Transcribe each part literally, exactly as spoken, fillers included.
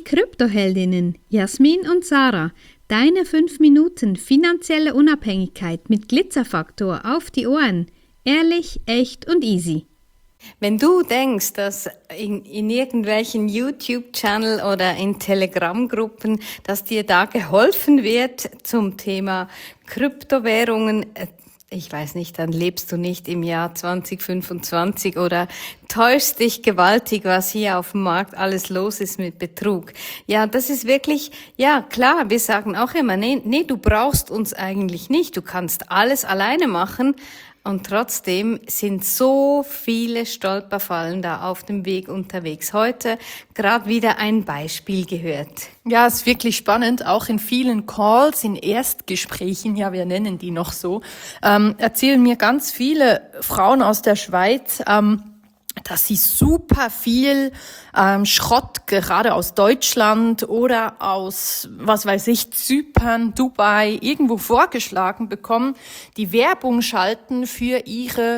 Kryptoheldinnen Jasmin und Sarah. Deine fünf Minuten finanzielle Unabhängigkeit mit Glitzerfaktor auf die Ohren. Ehrlich, echt und easy. Wenn du denkst, dass in, in irgendwelchen YouTube-Channel oder in Telegram-Gruppen, dass dir da geholfen wird zum Thema Kryptowährungen, ich weiß nicht, dann lebst du nicht im Jahr zwanzig fünfundzwanzig oder täuschst dich gewaltig, was hier auf dem Markt alles los ist mit Betrug. Ja, das ist wirklich, ja klar, wir sagen auch immer, nee, nee, du brauchst uns eigentlich nicht, du kannst alles alleine machen. Und trotzdem sind so viele Stolperfallen da auf dem Weg unterwegs. Heute gerade wieder ein Beispiel gehört. Ja, ist wirklich spannend. Auch in vielen Calls, in Erstgesprächen, ja, wir nennen die noch so, ähm, erzählen mir ganz viele Frauen aus der Schweiz, ähm, dass sie super viel ähm, Schrott gerade aus Deutschland oder aus, was weiß ich, Zypern, Dubai, irgendwo vorgeschlagen bekommen, die Werbung schalten für ihre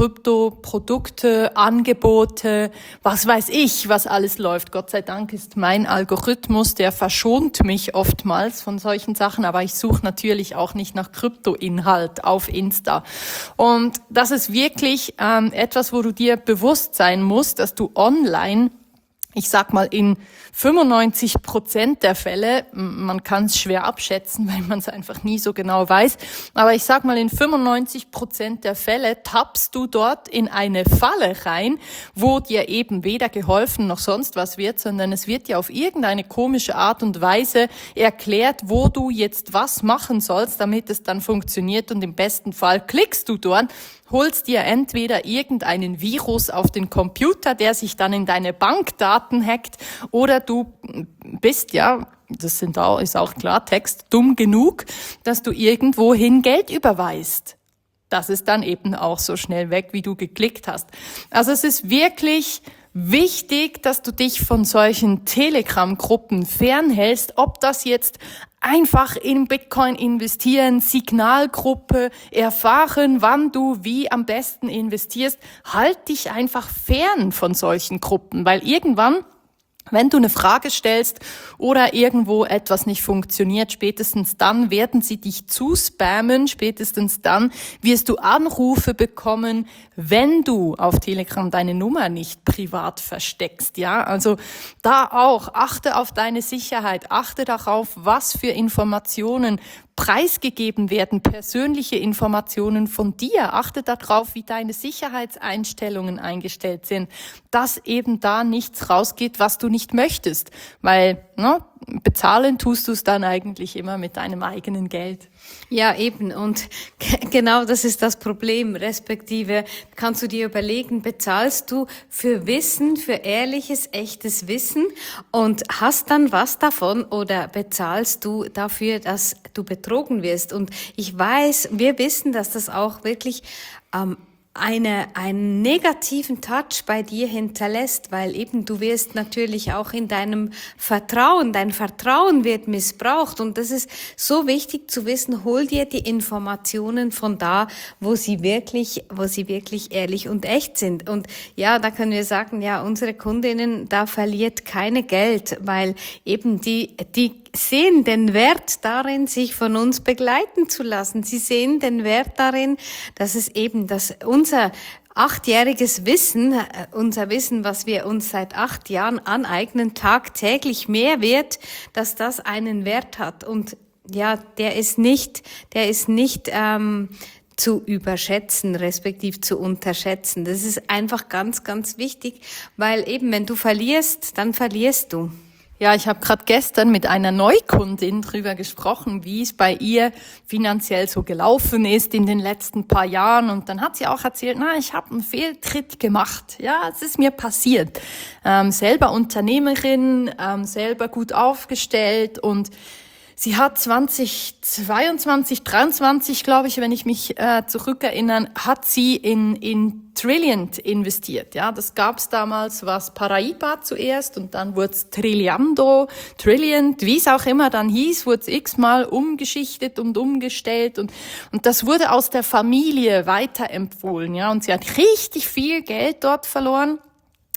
Kryptoprodukte, Angebote, was weiß ich, was alles läuft. Gott sei Dank ist mein Algorithmus, der verschont mich oftmals von solchen Sachen, aber ich suche natürlich auch nicht nach Kryptoinhalt auf Insta. Und das ist wirklich ähm, etwas, wo du dir bewusst sein musst, dass du online, ich sag mal in fünfundneunzig Prozent der Fälle, man kann es schwer abschätzen, weil man es einfach nie so genau weiß, aber ich sag mal in fünfundneunzig Prozent der Fälle tappst du dort in eine Falle rein, wo dir eben weder geholfen noch sonst was wird, sondern es wird dir auf irgendeine komische Art und Weise erklärt, wo du jetzt was machen sollst, damit es dann funktioniert, und im besten Fall klickst du dort, holst dir entweder irgendeinen Virus auf den Computer, der sich dann in deine Bankdaten hackt, oder du bist ja, das sind auch, ist auch Klartext, dumm genug, dass du irgendwohin Geld überweist. Das ist dann eben auch so schnell weg, wie du geklickt hast. Also es ist wirklich wichtig, dass du dich von solchen Telegram-Gruppen fernhältst, ob das jetzt einfach in Bitcoin investieren, Signalgruppe, erfahren, wann du wie am besten investierst. Halt dich einfach fern von solchen Gruppen, weil irgendwann, wenn du eine Frage stellst oder irgendwo etwas nicht funktioniert, spätestens dann werden sie dich zuspammen, spätestens dann wirst du Anrufe bekommen, wenn du auf Telegram deine Nummer nicht privat versteckst, ja. Also da auch, achte auf deine Sicherheit, achte darauf, was für Informationen preisgegeben werden, persönliche Informationen von dir. Achte darauf, wie deine Sicherheitseinstellungen eingestellt sind, dass eben da nichts rausgeht, was du nicht möchtest, weil ne, bezahlen tust du es dann eigentlich immer mit deinem eigenen Geld. Ja, eben. Und g- genau das ist das Problem. Respektive kannst du dir überlegen, bezahlst du für Wissen, für ehrliches, echtes Wissen und hast dann was davon, oder bezahlst du dafür, dass du betrogen wirst? Und ich weiß, wir wissen, dass das auch wirklich ähm, eine, einen negativen Touch bei dir hinterlässt, weil eben du wirst natürlich auch in deinem Vertrauen, dein Vertrauen wird missbraucht, und das ist so wichtig zu wissen. Hol dir die Informationen von da, wo sie wirklich, wo sie wirklich ehrlich und echt sind. Und ja, da können wir sagen, ja, unsere Kundinnen, da verliert keine Geld, weil eben die, die sehen den Wert darin, sich von uns begleiten zu lassen. Sie sehen den Wert darin, dass es eben, dass unser achtjähriges Wissen, unser Wissen, was wir uns seit acht Jahren aneignen, tagtäglich mehr wird, dass das einen Wert hat. Und ja, der ist nicht, der ist nicht ähm, zu überschätzen, respektive zu unterschätzen. Das ist einfach ganz, ganz wichtig, weil eben, wenn du verlierst, dann verlierst du. Ja, ich habe gerade gestern mit einer Neukundin drüber gesprochen, wie es bei ihr finanziell so gelaufen ist in den letzten paar Jahren. Und dann hat sie auch erzählt, na, ich habe einen Fehltritt gemacht. Ja, es ist mir passiert. Ähm, selber Unternehmerin, ähm, selber gut aufgestellt, und sie hat zwanzig zweiundzwanzig, dreiundzwanzig, glaube ich, wenn ich mich äh, zurückerinnere, hat sie in in Trilliant investiert. Ja, das gab's damals, was Paraiba zuerst, und dann wurd's Trilliando, Trilliant, wie es auch immer dann hieß, wurde es x-mal umgeschichtet und umgestellt, und und das wurde aus der Familie weiterempfohlen. Ja, und sie hat richtig viel Geld dort verloren.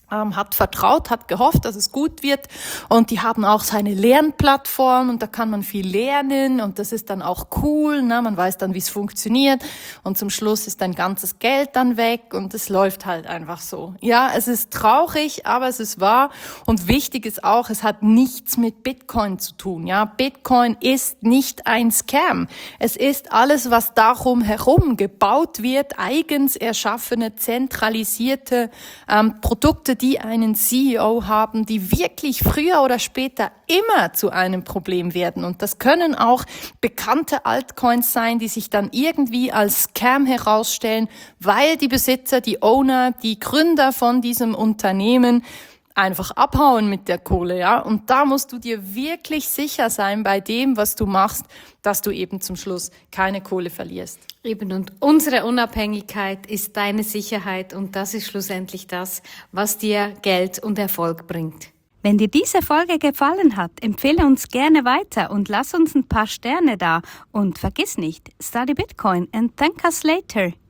Ähm, hat vertraut, hat gehofft, dass es gut wird, und die haben auch seine Lernplattform und da kann man viel lernen und das ist dann auch cool, ne? Man weiß dann, wie es funktioniert und zum Schluss ist dein ganzes Geld dann weg und es läuft halt einfach so. Ja, es ist traurig, aber es ist wahr, und wichtig ist auch, es hat nichts mit Bitcoin zu tun. Ja, Bitcoin ist nicht ein Scam. Es ist alles, was darum herum gebaut wird, eigens erschaffene, zentralisierte ähm, Produkte, die einen C E O haben, die wirklich früher oder später immer zu einem Problem werden. Und das können auch bekannte Altcoins sein, die sich dann irgendwie als Scam herausstellen, weil die Besitzer, die Owner, die Gründer von diesem Unternehmen einfach abhauen mit der Kohle, ja. Und da musst du dir wirklich sicher sein bei dem, was du machst, dass du eben zum Schluss keine Kohle verlierst. Eben, und unsere Unabhängigkeit ist deine Sicherheit und das ist schlussendlich das, was dir Geld und Erfolg bringt. Wenn dir diese Folge gefallen hat, empfehle uns gerne weiter und lass uns ein paar Sterne da. Und vergiss nicht, study Bitcoin and thank us later.